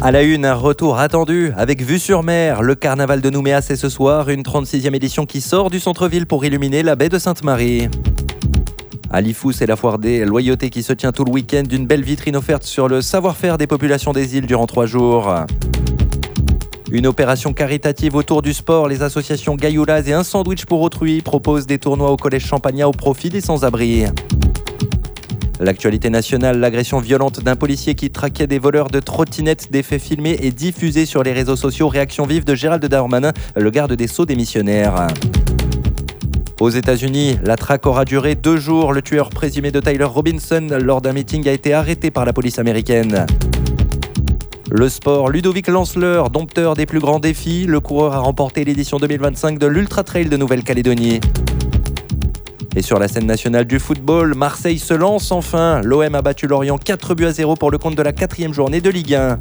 À la une, un retour attendu avec vue sur mer. Le carnaval de Nouméa, c'est ce soir, une 36e édition qui sort du centre-ville pour illuminer la baie de Sainte-Marie. À Lifou, c'est la foire des loyautés qui se tient tout le week-end. Une belle vitrine offerte sur le savoir-faire des populations des îles durant 3 jours. Une opération caritative autour du sport. Les associations Gaïoulaz et Un Sandwich pour Autrui proposent des tournois au Collège Champagnat au profit des sans-abri. L'actualité nationale, l'agression violente d'un policier qui traquait des voleurs de trottinettes, des faits filmés et diffusés sur les réseaux sociaux. Réaction vive de Gérald Darmanin, le garde des Sceaux démissionnaire. Aux États-Unis, la traque aura duré 2 jours. Le tueur présumé de Tyler Robinson lors d'un meeting a été arrêté par la police américaine. Le sport, Ludovic Lanceleur, dompteur des plus grands défis. Le coureur a remporté l'édition 2025 de l'Ultra Trail de Nouvelle-Calédonie. Et sur la scène nationale du football, Marseille se lance enfin. L'OM a battu Lorient 4-0 pour le compte de la 4e journée de Ligue 1.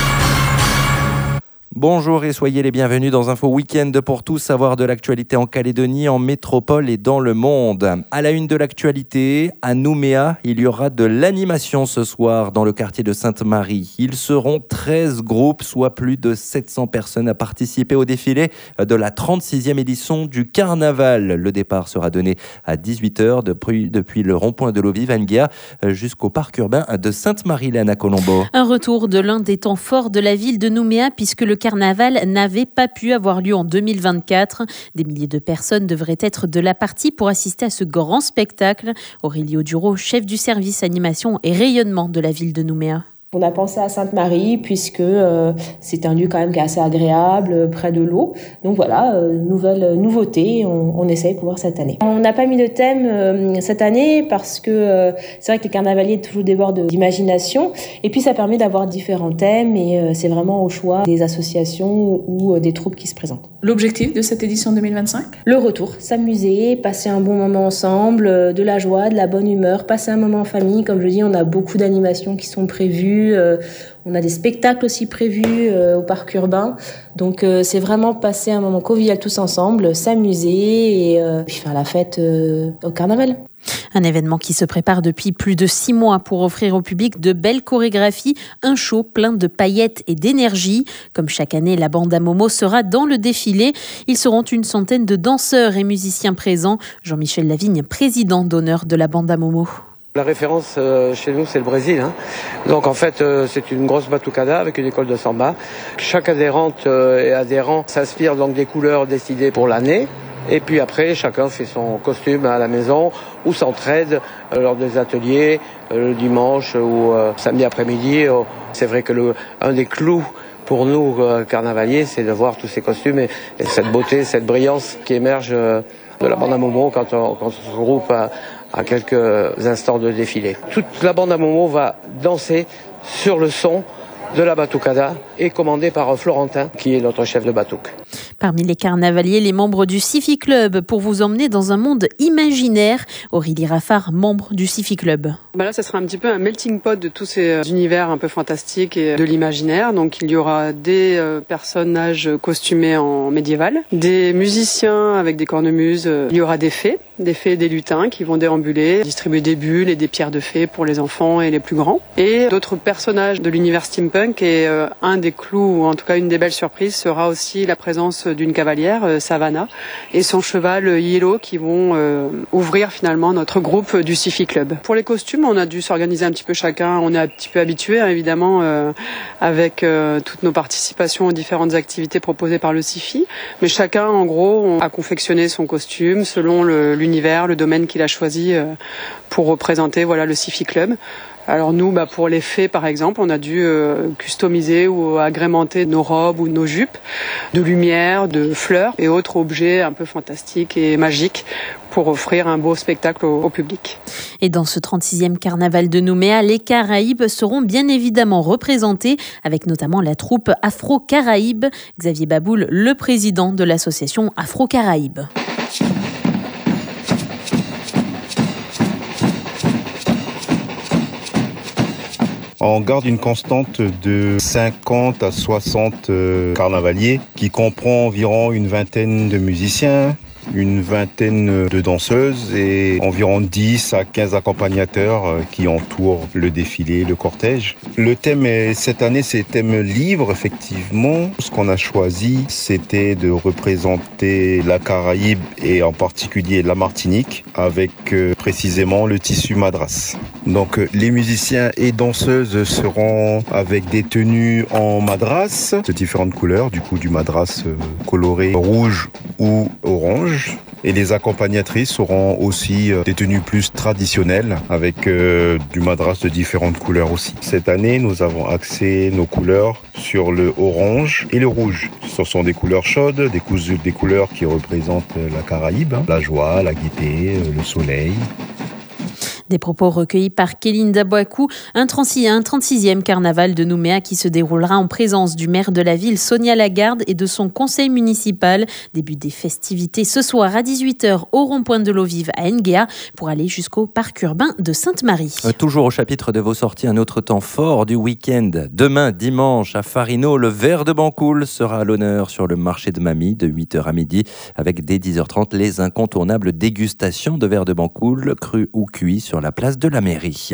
Bonjour et soyez les bienvenus dans Info Week-end pour tout savoir de l'actualité en Calédonie, en métropole et dans le monde. À la une de l'actualité, à Nouméa, il y aura de l'animation ce soir dans le quartier de Sainte-Marie. Ils seront 13 groupes, soit plus de 700 personnes à participer au défilé de la 36e édition du Carnaval. Le départ sera donné à 18h depuis le rond-point de l'Eau-Vive à Nguéa jusqu'au parc urbain de Sainte-Marie-Laine à Colombo. Un retour de l'un des temps forts de la ville de Nouméa puisque le carnaval n'avait pas pu avoir lieu en 2024. Des milliers de personnes devraient être de la partie pour assister à ce grand spectacle. Aurélio Duro, chef du service animation et rayonnement de la ville de Nouméa. On a pensé à Sainte-Marie puisque c'est un lieu quand même qui est assez agréable, près de l'eau. Donc voilà, nouvelle nouveauté, on essaye pour voir cette année. On n'a pas mis de thème cette année parce que c'est vrai que les carnavaliers toujours débordent d'imagination. Et puis ça permet d'avoir différents thèmes et c'est vraiment au choix des associations ou des troupes qui se présentent. L'objectif de cette édition 2025 ? Le retour, s'amuser, passer un bon moment ensemble, de la joie, de la bonne humeur, passer un moment en famille. Comme je dis, on a beaucoup d'animations qui sont prévues. On a des spectacles aussi prévus au parc urbain. Donc c'est vraiment passer un moment convivial tous ensemble, s'amuser et puis faire la fête au carnaval. Un événement qui se prépare depuis plus de 6 mois pour offrir au public de belles chorégraphies, un show plein de paillettes et d'énergie. Comme chaque année, la bande à Momo sera dans le défilé. Ils seront une centaine de danseurs et musiciens présents. Jean-Michel Lavigne, président d'honneur de la bande à Momo. La référence chez nous, c'est le Brésil. Donc en fait, c'est une grosse batucada avec une école de samba. Chaque adhérente et adhérent s'inspire donc des couleurs décidées pour l'année. Et puis après, chacun fait son costume à la maison ou s'entraide lors des ateliers le dimanche ou samedi après-midi. C'est vrai que un des clous pour nous, carnavaliers, c'est de voir tous ces costumes et cette beauté, cette brillance qui émerge de la bande à Momo quand on se regroupe à quelques instants de défilé. Toute la bande à Momo va danser sur le son de la batucada et commandée par Florentin, qui est notre chef de batouk. Parmi les carnavaliers, les membres du Sifi Club pour vous emmener dans un monde imaginaire. Aurélie Raffard, membre du Sifi Club. Là, ça sera un petit peu un melting pot de tous ces univers un peu fantastiques et de l'imaginaire. Donc, il y aura des personnages costumés en médiéval, des musiciens avec des cornemuses. Il y aura des fées et des lutins qui vont déambuler, distribuer des bulles et des pierres de fées pour les enfants et les plus grands. Et d'autres personnages de l'univers steampunk. Et un des clous, ou en tout cas une des belles surprises, sera aussi la présence d'une cavalière, Savannah, et son cheval Yellow qui vont ouvrir finalement notre groupe du Sifi Club. Pour les costumes, on a dû s'organiser un petit peu chacun. On est un petit peu habitué évidemment avec toutes nos participations aux différentes activités proposées par le Sifi. Mais chacun en gros a confectionné son costume selon l'univers, le domaine qu'il a choisi pour représenter le Sifi Club. Alors nous, pour les fées par exemple, on a dû customiser ou agrémenter nos robes ou nos jupes de lumière, de fleurs et autres objets un peu fantastiques et magiques pour offrir un beau spectacle au public. Et dans ce 36e carnaval de Nouméa, les Caraïbes seront bien évidemment représentés avec notamment la troupe Afro-Caraïbes. Xavier Baboul, le président de l'association Afro-Caraïbes. On garde une constante de 50 à 60 carnavaliers qui comprend environ une vingtaine de musiciens, une vingtaine de danseuses et environ 10 à 15 accompagnateurs qui entourent le défilé, le cortège. Le thème cette année, c'est thème libre, effectivement. Ce qu'on a choisi, c'était de représenter la Caraïbe et en particulier la Martinique avec précisément le tissu madras. Donc les musiciens et danseuses seront avec des tenues en madras de différentes couleurs, du coup du madras coloré rouge ou orange. Et les accompagnatrices auront aussi des tenues plus traditionnelles avec du madras de différentes couleurs aussi. Cette année, nous avons axé nos couleurs sur le orange et le rouge. Ce sont des couleurs chaudes, des couleurs qui représentent la Caraïbe, la joie, la gaieté, le soleil. Des propos recueillis par Kéline Dabouakou, un 36e carnaval de Nouméa qui se déroulera en présence du maire de la ville, Sonia Lagarde, et de son conseil municipal. Début des festivités ce soir à 18h au rond-point de l'eau vive à Nguéa pour aller jusqu'au parc urbain de Sainte-Marie. Toujours au chapitre de vos sorties, un autre temps fort du week-end. Demain, dimanche, à Farino, le verre de Bancoul sera à l'honneur sur le marché de Mamie de 8h à midi avec dès 10h30 les incontournables dégustations de verre de Bancoul, cru ou cuit sur la place de la mairie.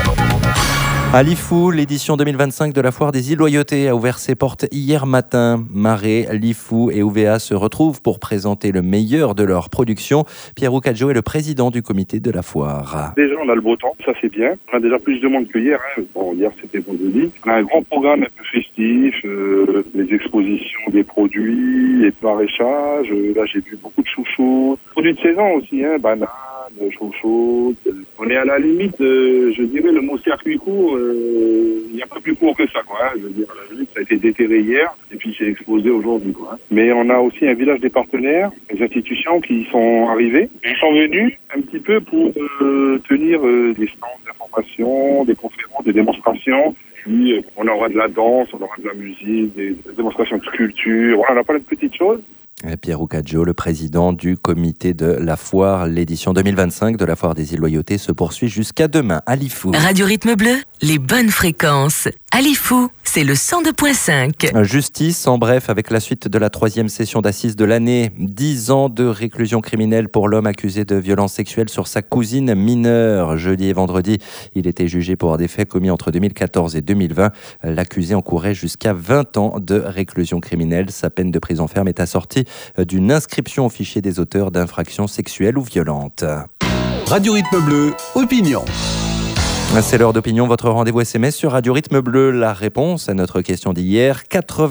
À Lifou, l'édition 2025 de la Foire des Îles Loyauté a ouvert ses portes hier matin. Marais, Lifou et UVA se retrouvent pour présenter le meilleur de leur production. Pierre Roucadjo est le président du comité de la foire. Déjà, on a le beau temps, ça c'est bien. On a déjà plus de monde que hier. Bon, hier c'était vendredi. On a un grand programme un peu festif, les expositions des produits, les maraîchages. Là, j'ai vu beaucoup de chouchoutes. Produits de saison aussi, bananes, chouchoutes. On est à la limite, je dirais, le mot circuit court. Il n'y a pas plus court que ça, quoi. Je veux dire, la limite, ça a été déterré hier et puis c'est exposé aujourd'hui, quoi. Mais on a aussi un village des partenaires, des institutions qui sont arrivées. Ils sont venus un petit peu pour tenir des stands d'information, des conférences, des démonstrations. Puis on aura de la danse, on aura de la musique, des démonstrations de sculpture. Voilà, on a plein de petites choses. Pierre Roucadjo, le président du comité de la foire. L'édition 2025 de la Foire des Îles Loyauté se poursuit jusqu'à demain à Lifou. Radio Rythme Bleu, les bonnes fréquences. À Lifou, c'est le 102.5. Justice, en bref, avec la suite de la 3e session d'assises de l'année. 10 ans de réclusion criminelle pour l'homme accusé de violences sexuelles sur sa cousine mineure. Jeudi et vendredi, il était jugé pour des faits commis entre 2014 et 2020. L'accusé encourait jusqu'à 20 ans de réclusion criminelle. Sa peine de prison ferme est assortie d'une inscription au fichier des auteurs d'infractions sexuelles ou violentes. Radio Rythme Bleu, opinion. C'est l'heure d'opinion, votre rendez-vous SMS sur Radio Rythme Bleu. La réponse à notre question d'hier,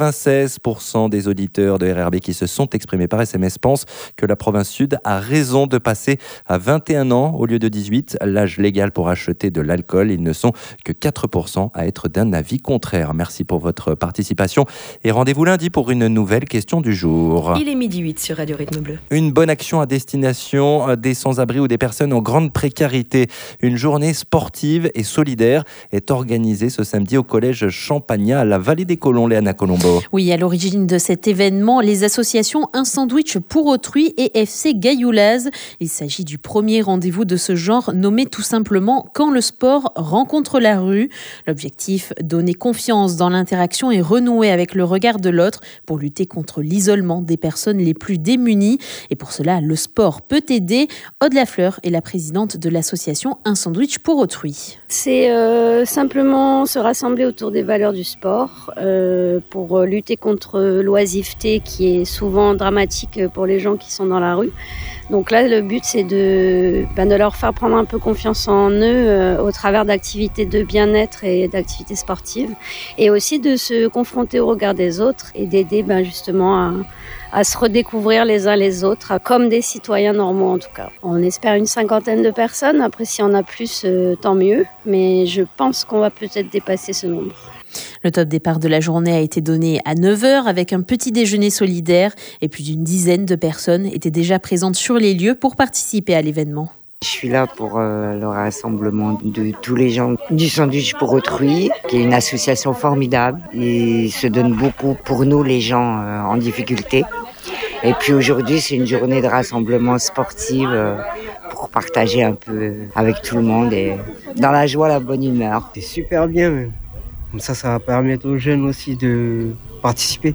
96% des auditeurs de RRB qui se sont exprimés par SMS pensent que la province sud a raison de passer à 21 ans au lieu de 18, l'âge légal pour acheter de l'alcool. Ils ne sont que 4% à être d'un avis contraire. Merci pour votre participation et rendez-vous lundi pour une nouvelle question du jour. Il est 12h08 sur Radio Rythme Bleu. Une bonne action à destination des sans-abri ou des personnes en grande précarité. Une journée sportive et solidaire est organisée ce samedi au collège Champagnat à la Vallée des Colons, Léana Colombo. Oui, à l'origine de cet événement, les associations Un Sandwich pour Autrui et FC Gayoulaz. Il s'agit du premier rendez-vous de ce genre nommé tout simplement Quand le sport rencontre la rue. L'objectif, donner confiance dans l'interaction et renouer avec le regard de l'autre pour lutter contre l'isolement des personnes les plus démunies. Et pour cela, le sport peut aider. Aude Lafleur est la présidente de l'association Un Sandwich pour Autrui. C'est simplement se rassembler autour des valeurs du sport pour lutter contre l'oisiveté qui est souvent dramatique pour les gens qui sont dans la rue. Donc là, le but, c'est de leur faire prendre un peu confiance en eux au travers d'activités de bien-être et d'activités sportives et aussi de se confronter au regard des autres et d'aider justement à se redécouvrir les uns les autres, comme des citoyens normaux en tout cas. On espère une 50aine de personnes, après si on a plus, tant mieux, mais je pense qu'on va peut-être dépasser ce nombre. Le top départ de la journée a été donné à 9h avec un petit déjeuner solidaire et plus d'une dizaine de personnes étaient déjà présentes sur les lieux pour participer à l'événement. Je suis là pour le rassemblement de tous les gens du Sandwich pour Autrui, qui est une association formidable. Ils se donnent beaucoup pour nous, les gens en difficulté. Et puis aujourd'hui, c'est une journée de rassemblement sportif pour partager un peu avec tout le monde et dans la joie, la bonne humeur. C'est super bien même. Comme ça va permettre aux jeunes aussi de participer.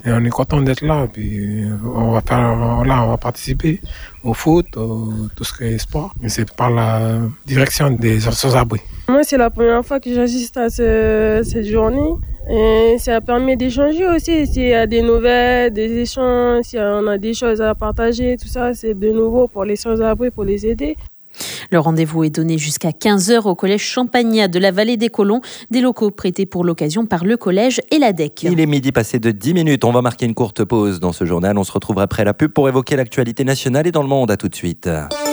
Et on est content d'être là. Puis on va participer au foot, tout ce qui est sport. Et c'est par la direction des sans-abri. Moi, c'est la première fois que j'assiste à cette journée. Et ça permet d'échanger aussi. S'il y a des nouvelles, des échanges, si on a des choses à partager, tout ça, c'est de nouveau pour les sans-abri, pour les aider. Le rendez-vous est donné jusqu'à 15h au collège Champagnat de la Vallée des Colons, des locaux prêtés pour l'occasion par le collège et l'ADEC. Il est midi passé de 10 minutes. On va marquer une courte pause dans ce journal. On se retrouvera après la pub pour évoquer l'actualité nationale et dans le monde. À tout de suite.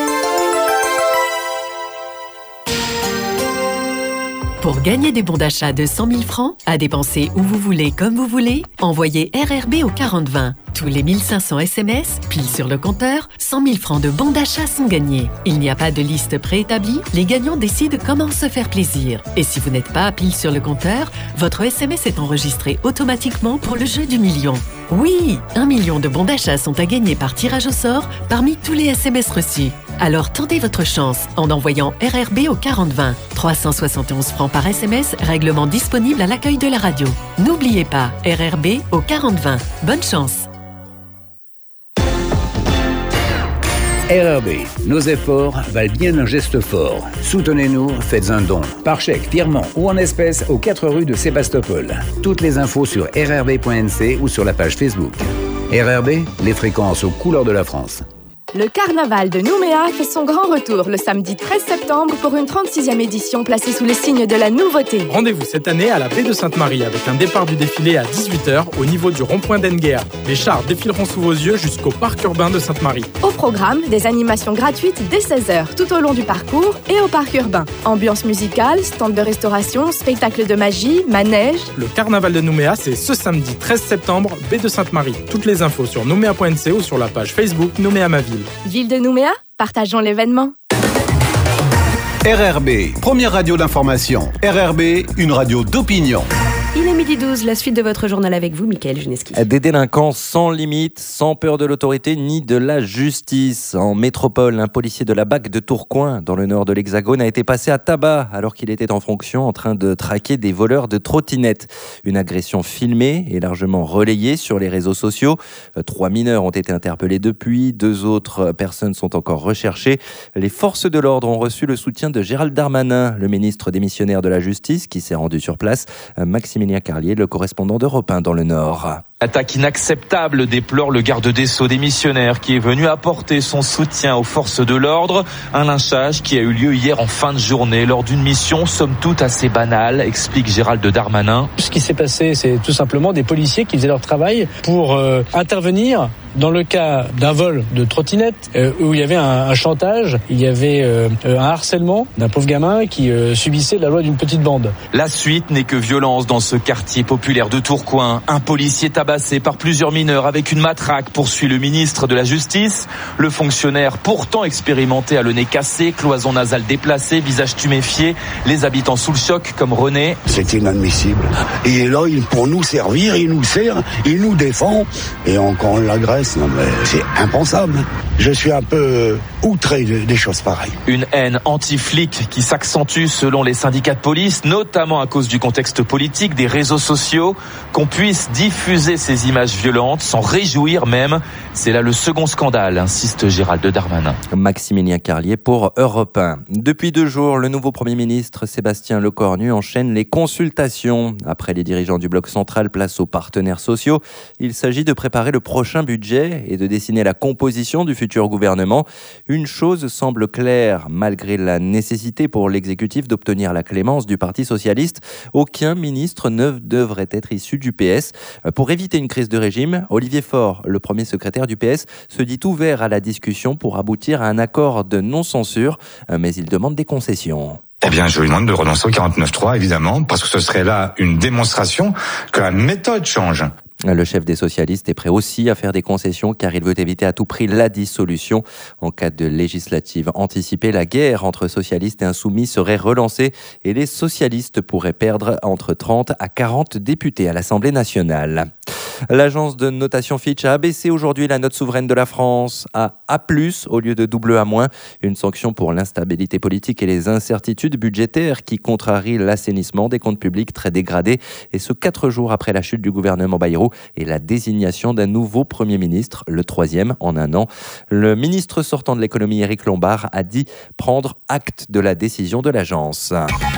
Pour gagner des bons d'achat de 100 000 francs, à dépenser où vous voulez, comme vous voulez, envoyez RRB au 4020. Tous les 1500 SMS, pile sur le compteur, 100 000 francs de bons d'achat sont gagnés. Il n'y a pas de liste préétablie, les gagnants décident comment se faire plaisir. Et si vous n'êtes pas pile sur le compteur, votre SMS est enregistré automatiquement pour le jeu du million. Oui, 1 million de bons d'achat sont à gagner par tirage au sort parmi tous les SMS reçus. Alors tentez votre chance en envoyant RRB au 4020. 371 francs par SMS, règlement disponible à l'accueil de la radio. N'oubliez pas, RRB au 4020. Bonne chance. RRB, nos efforts valent bien un geste fort. Soutenez-nous, faites un don. Par chèque, virement ou en espèces aux 4 rues de Sébastopol. Toutes les infos sur rrb.nc ou sur la page Facebook. RRB, les fréquences aux couleurs de la France. Le carnaval de Nouméa fait son grand retour le samedi 13 septembre pour une 36e édition placée sous le signe de la nouveauté. Rendez-vous cette année à la baie de Sainte-Marie avec un départ du défilé à 18h au niveau du rond-point d'Enguéa. Les chars défileront sous vos yeux jusqu'au parc urbain de Sainte-Marie. Au programme, des animations gratuites dès 16h tout au long du parcours et au parc urbain. Ambiance musicale, stand de restauration, spectacle de magie, manège. Le carnaval de Nouméa, c'est ce samedi 13 septembre, baie de Sainte-Marie. Toutes les infos sur nouméa.nc ou sur la page Facebook Nouméa ma ville. Ville de Nouméa, partageons l'événement. RRB, première radio d'information. RRB, une radio d'opinion. Il est midi 12, la suite de votre journal avec vous, Mickaël Juneski. Des délinquants sans limite, sans peur de l'autorité ni de la justice. En métropole, un policier de la BAC de Tourcoing, dans le nord de l'Hexagone, a été passé à tabac alors qu'il était en fonction en train de traquer des voleurs de trottinettes. Une agression filmée et largement relayée sur les réseaux sociaux. 3 mineurs ont été interpellés depuis, 2 autres personnes sont encore recherchées. Les forces de l'ordre ont reçu le soutien de Gérald Darmanin, le ministre démissionnaire de la Justice, qui s'est rendu sur place. Maximilien Carlier, le correspondant d'Europe 1 dans le Nord. Attaque inacceptable, déplore le garde des Sceaux démissionnaire qui est venu apporter son soutien aux forces de l'ordre. Un lynchage qui a eu lieu hier en fin de journée lors d'une mission somme toute assez banale, explique Gérald Darmanin. Ce qui s'est passé, c'est tout simplement des policiers qui faisaient leur travail pour intervenir dans le cas d'un vol de trottinette où il y avait un chantage, il y avait un harcèlement d'un pauvre gamin qui subissait la loi d'une petite bande. La suite n'est que violence dans ce quartier populaire de Tourcoing. Un policier tabassé par plusieurs mineurs avec une matraque, poursuit le ministre de la Justice. Le fonctionnaire, pourtant expérimenté, a le nez cassé, cloison nasale déplacée, visage tuméfié, les habitants sous le choc comme René. C'est inadmissible. Il est là pour nous servir, il nous sert, il nous défend et quand on l'agresse, non mais c'est impensable. Je suis un peu outré des choses pareilles. Une haine anti-flic qui s'accentue selon les syndicats de police, notamment à cause du contexte politique, des réseaux sociaux. Qu'on puisse diffuser ces images violentes, s'en réjouir même, c'est là le second scandale, insiste Gérald Darmanin. Maximilien Carlier pour Europe 1. Depuis 2 jours, le nouveau Premier ministre Sébastien Lecornu enchaîne les consultations. Après les dirigeants du bloc central, place aux partenaires sociaux. Il s'agit de préparer le prochain budget et de dessiner la composition du futur gouvernement. Une chose semble claire, malgré la nécessité pour l'exécutif d'obtenir la clémence du Parti socialiste, aucun ministre ne devrait être issu du PS. Pour éviter une crise de régime, Olivier Faure, le premier secrétaire du PS, se dit ouvert à la discussion pour aboutir à un accord de non-censure, mais il demande des concessions. Eh bien, je lui demande de renoncer au 49.3, évidemment, parce que ce serait là une démonstration que la méthode change. Le chef des socialistes est prêt aussi à faire des concessions car il veut éviter à tout prix la dissolution. En cas de législative anticipée, la guerre entre socialistes et insoumis serait relancée et les socialistes pourraient perdre entre 30 à 40 députés à l'Assemblée nationale. L'agence de notation Fitch a abaissé aujourd'hui la note souveraine de la France à A+, au lieu de AA-, une sanction pour l'instabilité politique et les incertitudes budgétaires qui contrarient l'assainissement des comptes publics très dégradés, et ce 4 jours après la chute du gouvernement Bayrou et la désignation d'un nouveau Premier ministre, le 3e en un an. Le ministre sortant de l'économie, Éric Lombard, a dit prendre acte de la décision de l'agence.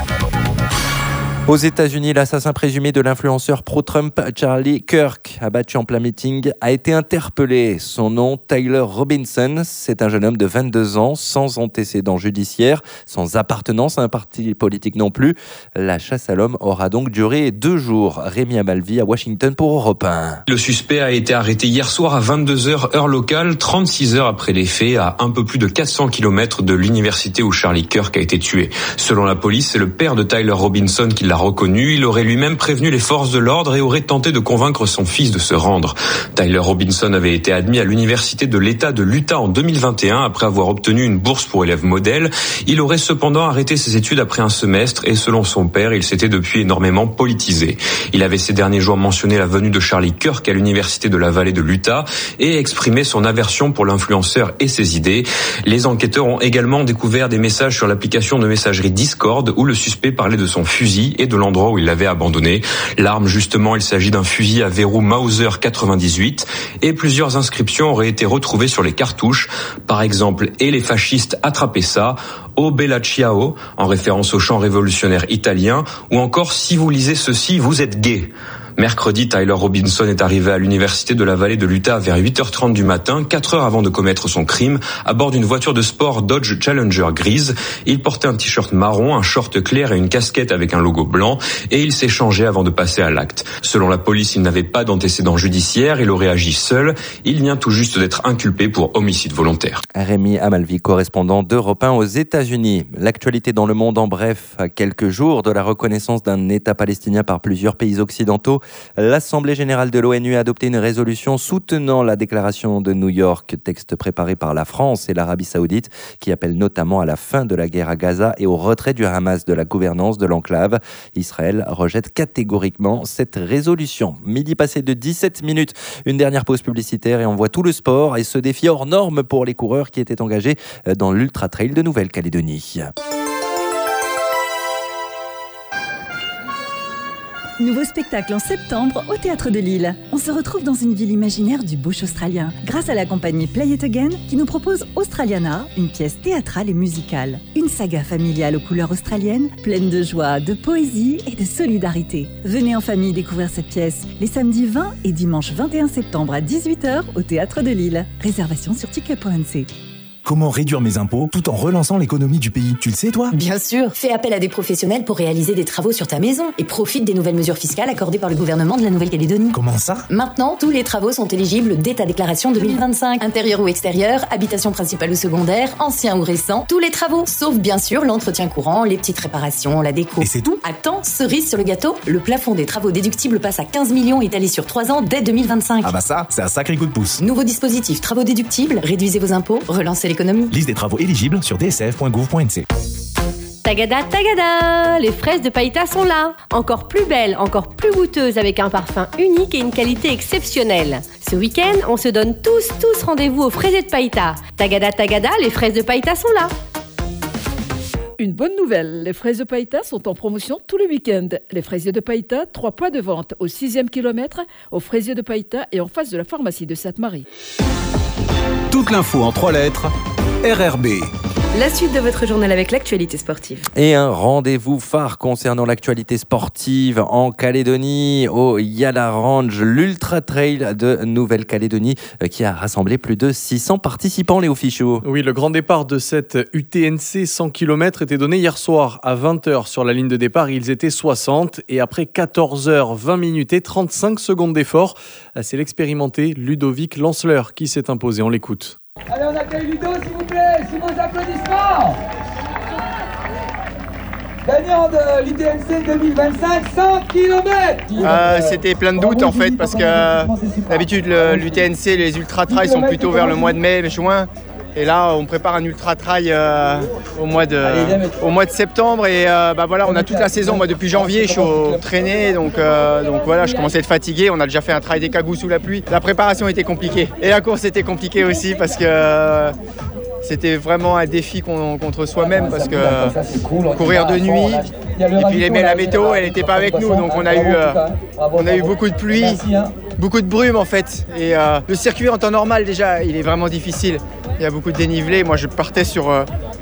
Aux États-Unis, l'assassin présumé de l'influenceur pro-Trump Charlie Kirk, abattu en plein meeting, a été interpellé. Son nom, Tyler Robinson. C'est un jeune homme de 22 ans, sans antécédents judiciaires, sans appartenance à un parti politique non plus. La chasse à l'homme aura donc duré 2 jours. Rémi Amalvi à Washington pour Europe 1. Le suspect a été arrêté hier soir à 22h heure locale, 36 heures après les faits, à un peu plus de 400 km de l'université où Charlie Kirk a été tué. Selon la police, c'est le père de Tyler Robinson qui l'a reconnu. Il aurait lui-même prévenu les forces de l'ordre et aurait tenté de convaincre son fils de se rendre. Tyler Robinson avait été admis à l'université de l'État de l'Utah en 2021 après avoir obtenu une bourse pour élèves modèles. Il aurait cependant arrêté ses études après un semestre et selon son père, il s'était depuis énormément politisé. Il avait ces derniers jours mentionné la venue de Charlie Kirk à l'université de la vallée de l'Utah et exprimé son aversion pour l'influenceur et ses idées. Les enquêteurs ont également découvert des messages sur l'application de messagerie Discord où le suspect parlait de son fusil et de l'endroit où il l'avait abandonné. L'arme, justement, il s'agit d'un fusil à verrou Mauser 98 et plusieurs inscriptions auraient été retrouvées sur les cartouches. Par exemple, et les fascistes attrapaient ça, O Bella Ciao, en référence au chant révolutionnaire italien, ou encore si vous lisez ceci, vous êtes gay. Mercredi, Tyler Robinson est arrivé à l'université de la vallée de l'Utah vers 8h30 du matin, 4 heures avant de commettre son crime, à bord d'une voiture de sport Dodge Challenger grise. Il portait un t-shirt marron, un short clair et une casquette avec un logo blanc, et il s'est changé avant de passer à l'acte. Selon la police, il n'avait pas d'antécédents judiciaires, il aurait agi seul. Il vient tout juste d'être inculpé pour homicide volontaire. Rémi Amalvi, correspondant d'Europe 1 aux États-Unis. L'actualité dans le monde en bref, à quelques jours de la reconnaissance d'un État palestinien par plusieurs pays occidentaux. L'Assemblée générale de l'ONU a adopté une résolution soutenant la déclaration de New York, texte préparé par la France et l'Arabie Saoudite, qui appelle notamment à la fin de la guerre à Gaza et au retrait du Hamas de la gouvernance de l'enclave. Israël rejette catégoriquement cette résolution. Midi passé de 17 minutes, une dernière pause publicitaire et on voit tout le sport et ce défi hors norme pour les coureurs qui étaient engagés dans l'Ultra Trail de Nouvelle-Calédonie. Nouveau spectacle en septembre au Théâtre de Lille. On se retrouve dans une ville imaginaire du bush australien, grâce à la compagnie Play It Again qui nous propose Australiana, une pièce théâtrale et musicale. Une saga familiale aux couleurs australiennes, pleine de joie, de poésie et de solidarité. Venez en famille découvrir cette pièce les samedis 20 et dimanche 21 septembre à 18h au Théâtre de Lille. Réservation sur ticket.nc. Comment réduire mes impôts tout en relançant l'économie du pays? Tu le sais, toi? Bien sûr. Fais appel à des professionnels pour réaliser des travaux sur ta maison et profite des nouvelles mesures fiscales accordées par le gouvernement de la Nouvelle-Calédonie. Comment ça? Maintenant, tous les travaux sont éligibles dès ta déclaration 2025. Intérieur ou extérieur, habitation principale ou secondaire, ancien ou récent, tous les travaux, sauf bien sûr l'entretien courant, les petites réparations, la déco. Et c'est tout? Attends, cerise sur le gâteau, le plafond des travaux déductibles passe à 15 millions étalé sur 3 ans dès 2025. Ah bah ça, c'est un sacré coup de pouce. Nouveau dispositif, travaux déductibles, réduisez vos impôts, relancez l'économie. Liste des travaux éligibles sur dsf.gouv.nc. Tagada, tagada! Les fraises de Païta sont là! Encore plus belles, encore plus goûteuses avec un parfum unique et une qualité exceptionnelle. Ce week-end, on se donne tous rendez-vous aux fraises de Païta. Tagada, tagada, les fraises de Païta sont là! Une bonne nouvelle, les fraises de Païta sont en promotion tout le week-end. Les fraisiers de Païta, 3 points de vente au 6e kilomètre, aux fraisiers de Païta et en face de la pharmacie de Sainte-Marie. Toute l'info en 3 lettres, RRB. La suite de votre journal avec l'actualité sportive. Et un rendez-vous phare concernant l'actualité sportive en Calédonie, au Yala Range, l'Ultra Trail de Nouvelle-Calédonie qui a rassemblé plus de 600 participants, Léo Fichot. Oui, le grand départ de cette UTNC 100 km était donné hier soir à 20h sur la ligne de départ. Ils étaient 60 et après 14h, 20 minutes et 35 secondes d'effort, c'est l'expérimenté Ludovic Lanceleur qui s'est imposé. On l'écoute. Allez, on accueille Ludo, s'il vous plaît, sous vos applaudissements. Gagnant de l'UTNC 2025, 100 km. C'était plein de doutes en fait, parce que d'habitude l'UTNC, les ultra trails sont plutôt vers le mois de mai, juin. Et là, on prépare un ultra trail au mois de septembre. Et voilà, on a toute la saison. Moi, depuis janvier, je suis au traîné. Donc voilà, je commençais à être fatigué. On a déjà fait un trail des Cagous sous la pluie. La préparation était compliquée. Et la course était compliquée aussi parce que c'était vraiment un défi contre soi-même. Parce que courir de nuit, et puis la météo, elle n'était pas avec nous. Donc on a eu beaucoup de pluie. Beaucoup de brume en fait. Et le circuit en temps normal déjà, il est vraiment difficile. Il y a beaucoup de dénivelé. Moi je partais sur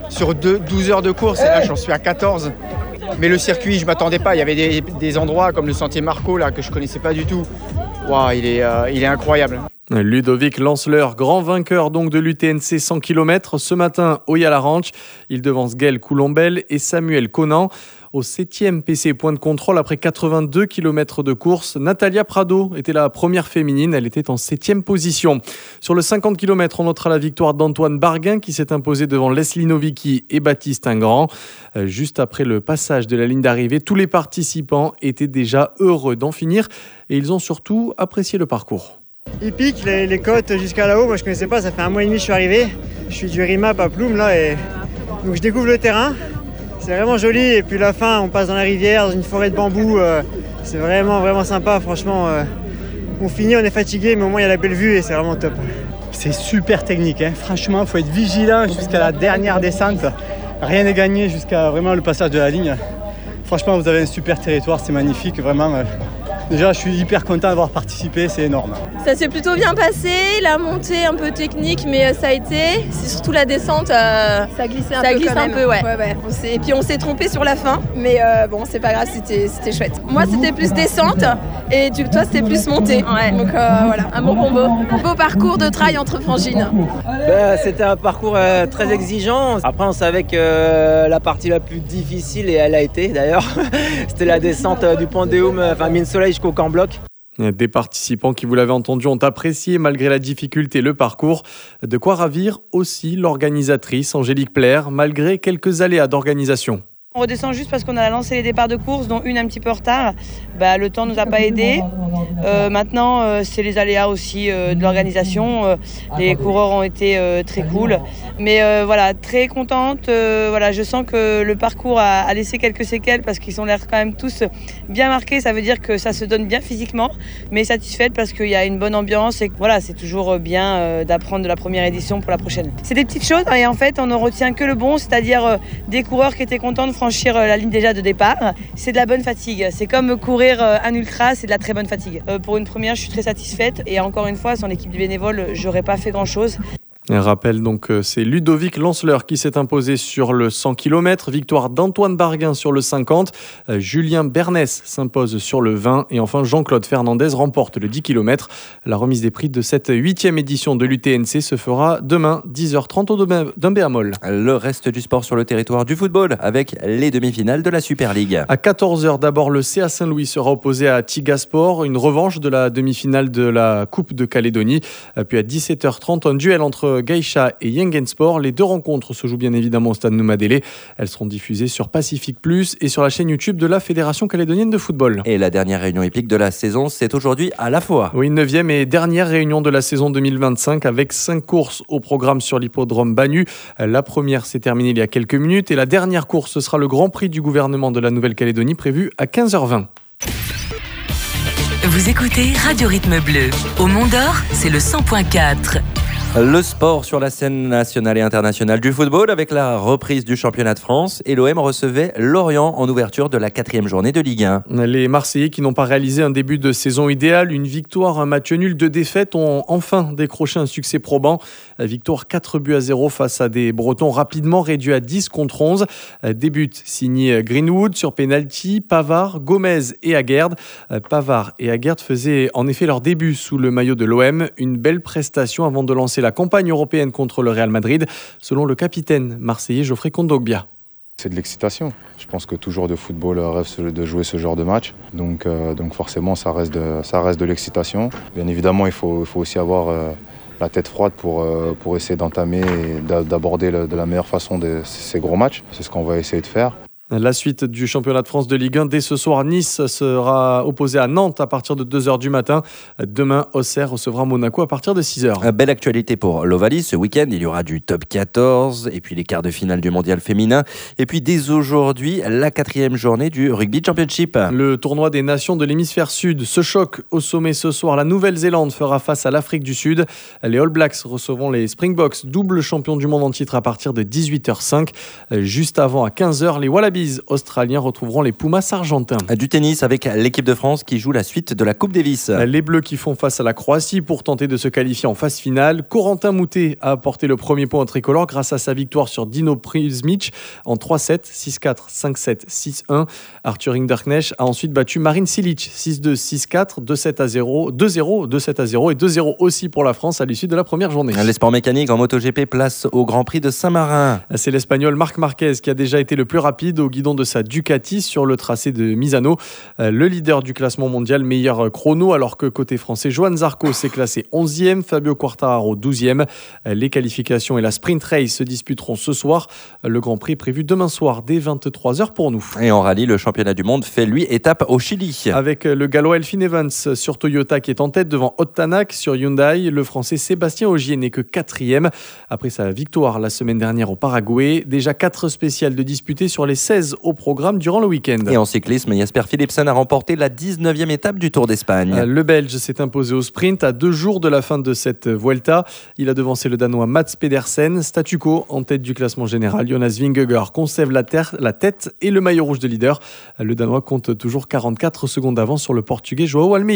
12 heures de course et là j'en suis à 14. Mais le circuit, je ne m'attendais pas. Il y avait des endroits comme le sentier Marco là, que je ne connaissais pas du tout. Wow, il est incroyable. Ludovic Lanceleur, grand vainqueur donc de l'UTNC 100 km ce matin au Yala Ranch. Il devance Gaël Coulombel et Samuel Conan. Au 7e PC point de contrôle après 82 km de course, Natalia Prado était la première féminine, elle était en 7e position. Sur le 50 km, on notera la victoire d'Antoine Barguin qui s'est imposé devant Leslie Novicki et Baptiste Ingrand. Juste après le passage de la ligne d'arrivée, tous les participants étaient déjà heureux d'en finir et ils ont surtout apprécié le parcours. Il pique les côtes jusqu'à là-haut, moi je connaissais pas, ça fait 1 mois et demi que je suis arrivé. Je suis du RIMAP à Ploum là et donc je découvre le terrain. C'est vraiment joli et puis la fin, on passe dans la rivière, dans une forêt de bambous. C'est vraiment sympa, franchement. On finit, on est fatigué, mais au moins il y a la belle vue et c'est vraiment top. C'est super technique, hein. Franchement, il faut être vigilant jusqu'à la dernière descente. Rien n'est gagné jusqu'à vraiment le passage de la ligne. Franchement, vous avez un super territoire, c'est magnifique, vraiment. Déjà, je suis hyper content d'avoir participé, c'est énorme. Ça s'est plutôt bien passé, la montée un peu technique, mais ça a été. C'est surtout la descente. Ça glissait un peu, ouais. Et puis on s'est trompé sur la fin, mais bon, c'est pas grave, c'était chouette. Moi, c'était plus descente, et toi, c'était plus montée. Ouais. Donc voilà, un bon combo. Un beau parcours de trail entre frangines. C'était un parcours très exigeant. Après, on savait que la partie la plus difficile, et elle a été d'ailleurs, c'était la descente du Pandéum, Mine Soleil jusqu'au camp bloc. Des participants qui, vous l'avez entendu, ont apprécié malgré la difficulté le parcours. De quoi ravir aussi l'organisatrice Angélique Plaire, malgré quelques aléas d'organisation. On redescend juste parce qu'on a lancé les départs de course, dont une un petit peu en retard. Le temps ne nous a pas aidés. Maintenant, c'est les aléas aussi de l'organisation. Les coureurs ont été très cool. Mais voilà, très contente. Je sens que le parcours a laissé quelques séquelles parce qu'ils ont l'air quand même tous bien marqués. Ça veut dire que ça se donne bien physiquement, mais satisfaite parce qu'il y a une bonne ambiance. Et voilà, c'est toujours bien d'apprendre de la première édition pour la prochaine. C'est des petites choses et en fait, on ne retient que le bon, c'est-à-dire des coureurs qui étaient contents de franchir la ligne déjà de départ. C'est de la bonne fatigue. C'est comme courir un ultra, c'est de la très bonne fatigue. Pour une première, je suis très satisfaite et encore une fois, sans l'équipe du bénévole, j'aurais pas fait grand-chose. Un rappel donc, c'est Ludovic Lanceleur qui s'est imposé sur le 100 km, victoire d'Antoine Barguin sur le 50, Julien Bernès s'impose sur le 20 et enfin Jean-Claude Fernandez remporte le 10 km. La remise des prix de cette 8e édition de l'UTNC se fera demain 10h30 au d'un Béamol. Le reste du sport sur le territoire du football avec les demi-finales de la Super League. À 14h d'abord, le CA Saint-Louis sera opposé à Tigasport, une revanche de la demi-finale de la Coupe de Calédonie. Puis à 17h30, un duel entre Gaïcha et Yengensport. Les deux rencontres se jouent bien évidemment au stade Noumadélé. Elles seront diffusées sur Pacific Plus et sur la chaîne YouTube de la Fédération calédonienne de football. Et la dernière réunion épique de la saison, c'est aujourd'hui à la fois. Oui, 9e et dernière réunion de la saison 2025 avec 5 courses au programme sur l'hippodrome Banu. La première s'est terminée il y a quelques minutes et la dernière course, ce sera le Grand Prix du gouvernement de la Nouvelle-Calédonie prévu à 15h20. Vous écoutez Radio Rythme Bleu. Au Mont-d'Or, c'est le 100.4. Le sport sur la scène nationale et internationale du football avec la reprise du championnat de France et l'OM recevait Lorient en ouverture de la 4e journée de Ligue 1. Les Marseillais qui n'ont pas réalisé un début de saison idéal, une victoire, un match nul, 2 défaites ont enfin décroché un succès probant. Victoire 4-0 face à des Bretons rapidement réduits à 10 contre 11. Des buts signés Greenwood sur penalty, Pavard, Gomez et Aguerd. Pavard et Aguerd faisaient en effet leur début sous le maillot de l'OM. Une belle prestation avant de lancer la campagne européenne contre le Real Madrid, selon le capitaine marseillais Geoffrey Kondogbia. C'est de l'excitation. Je pense que tout joueur de football rêve de jouer ce genre de match. Donc forcément, ça reste de l'excitation. Bien évidemment, il faut aussi avoir la tête froide pour essayer d'entamer et d'aborder de la meilleure façon ces gros matchs. C'est ce qu'on va essayer de faire. La suite du championnat de France de Ligue 1 dès ce soir. Nice sera opposé à Nantes à partir de 2h du matin. Demain, Auxerre recevra Monaco à partir de 6h. Belle actualité pour l'Ovalie. Ce week-end, il y aura du top 14 et puis les quarts de finale du mondial féminin. Et puis dès aujourd'hui, la 4e journée du Rugby Championship. Le tournoi des nations de l'hémisphère sud se choque au sommet ce soir. La Nouvelle-Zélande fera face à l'Afrique du Sud. Les All Blacks recevront les Springboks, double champion du monde en titre à partir de 18h05. Juste avant, à 15h, les Wallabies australiens retrouveront les Pumas argentins. Du tennis avec l'équipe de France qui joue la suite de la Coupe Davis. Les Bleus qui font face à la Croatie pour tenter de se qualifier en phase finale. Corentin Moutet a apporté le premier point au tricolore grâce à sa victoire sur Dino Prizmic en 3-7, 6-4, 5-7, 6-1. Arthur Hinderknecht a ensuite battu Marin Cilic 6-2, 6-4, 2-7-0, 2-0, 2-7-0 et 2-0 aussi pour la France à l'issue de la première journée. Les sports mécaniques en MotoGP, place au Grand Prix de Saint-Marin. C'est l'Espagnol Marc Marquez qui a déjà été le plus rapide au guidon de sa Ducati sur le tracé de Misano. Le leader du classement mondial, meilleur chrono, alors que côté français, Johan Zarco s'est classé 11e, Fabio Quartararo 12e. Les qualifications et la sprint race se disputeront ce soir. Le Grand Prix prévu demain soir dès 23h pour nous. Et en rallye, le championnat du monde fait lui étape au Chili. Avec le Gallois Elfyn Evans sur Toyota qui est en tête devant Ottanak sur Hyundai. Le Français Sébastien Ogier n'est que 4e. Après sa victoire la semaine dernière au Paraguay, déjà 4 spéciales de disputés sur les 16 au programme durant le week-end. Et en cyclisme, Jasper Philipsen a remporté la 19e étape du Tour d'Espagne. Le Belge s'est imposé au sprint à 2 jours de la fin de cette Vuelta. Il a devancé le Danois Mats Pedersen. Statu quo en tête du classement général. Jonas Vingegaard conserve la tête et le maillot rouge de leader. Le Danois compte toujours 44 secondes d'avance sur le Portugais João Almeida.